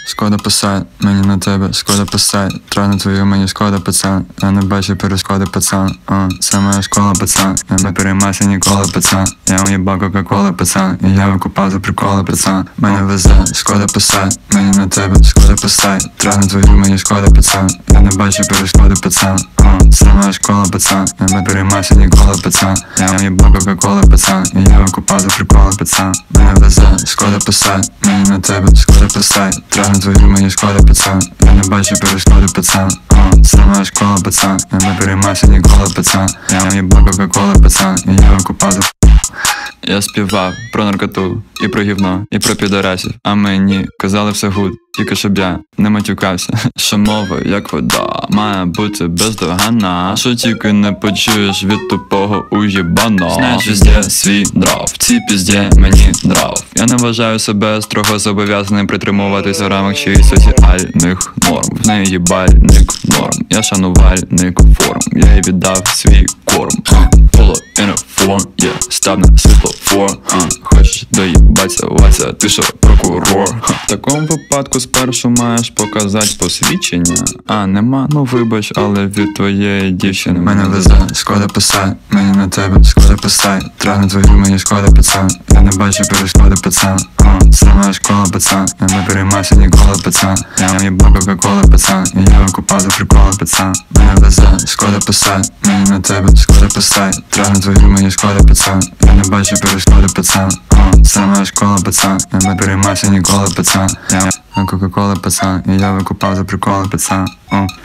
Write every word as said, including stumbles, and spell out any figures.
шкода писать, мені на тебе, шкода писать. Трохи твою мені шкода, пацан. Я не бачу перешкоди, пацан. О, це моя школа, пацан. Я не переймайся ніколи, пацан. Я уїбав кока-кола, пацан. І я викупав за приколи, пацан. Мене везе, шкода писать, мені на тебе, шкода писать. Трохи твою мені шкода, пацан. Я не бачу перешкоди, пацан. О, це моя школа, пацан. Я не переймайся ніколи, пацан. Я уїбав кока-кола, пацан. І я викупав за приколи, пацан. Мене везе, шкода писать, мені на тебе, шкода писать. Трохи твою мені шкода, пацан. Я не бачу перешкоди, пацан. О, це моя школа, пацан. Я не переймайся ніколи, пацан. Я уїбав кока-кола, пацан. І я викупав за... Я співав про наркоту, і про гівно, і про підарасів. А мені казали все гуд, тільки щоб я не матюкався. Що мова, як вода, має бути бездоганна. Що тільки не почуєш від тупого уєбана. Знаєш, везде свій дров, в цій пізді мені дров. Я не вважаю себе строго зобов'язаним притримуватися в рамок чиїсь соціальних норм. В неї їбальник норм, я шанувальник форм. Я їй віддав свій корм. Поло in a form, yeah, став на світлофор. Хочеш доїбатися, Вася, ти що, прокурор? В такому випадку спершу маєш показати посвідчення. А, нема, ну вибач, але від твоєї дівчини мене везе, шкода писать, мені на тебе, шкода писать. Трохи твою мені шкода, пацан. Я не бачу перешкоди, пацан. О, це моя школа, пацан. Я не переймайся ніколи, пацан. Я уїбав кока-кола, пацан. І я викупав за приколи, пацан. Мене везе, шкода писать, мені на тебе, шкода писать. Трохи твою мені шкода, пацан. Я не бачу перешкоди, пацан. О, це моя школа, пацан. Я не переймайся ніколи, пацан. Я кока-кола, пацан. І я викупав за приколи, пацан. О.